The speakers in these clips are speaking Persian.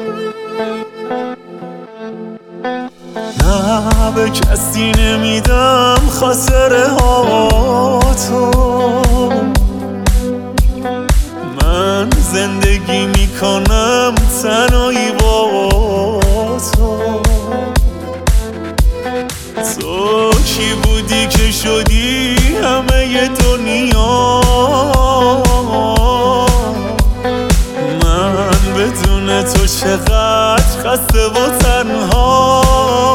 نه به کسی نمیدم خاطره ها تو، من زندگی میکنم تنهایی با تو. تو کی بودی که شدی همه دنیا؟ من بدون تو چقدر خسته و تنها.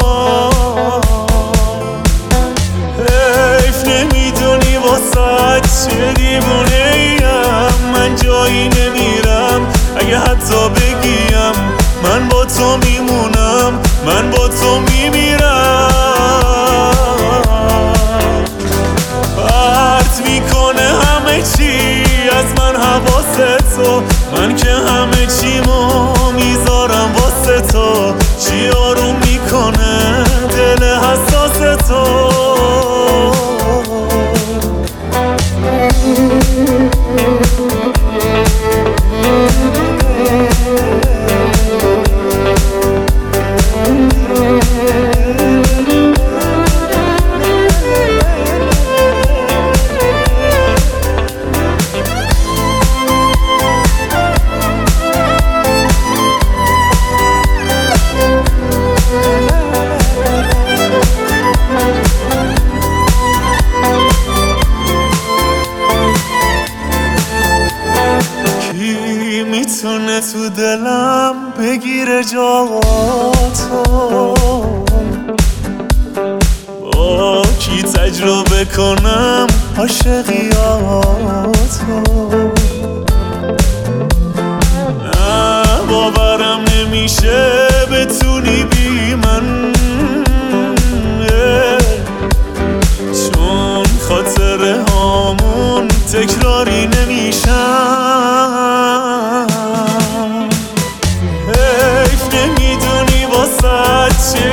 حیف نمیدونی واسه چه دیوونه ایم، من جایی نمیرم اگه حتی بگیم من با تو میمونم، من با تو میمیرم. پرت میکنه همه چی از من حواس تو، من که همه چیمو میذارم واسه تو. چی آروم میکنه دل حساس تو؟ میتونه تو دلم بگیره جاتو؟ با کی تجربه کنم عاشقیاتو؟ نه باورم نمیشه بتونی بی من، چون خاطره هامون تکراری نمیشن. حیف نمیدونی واسه چه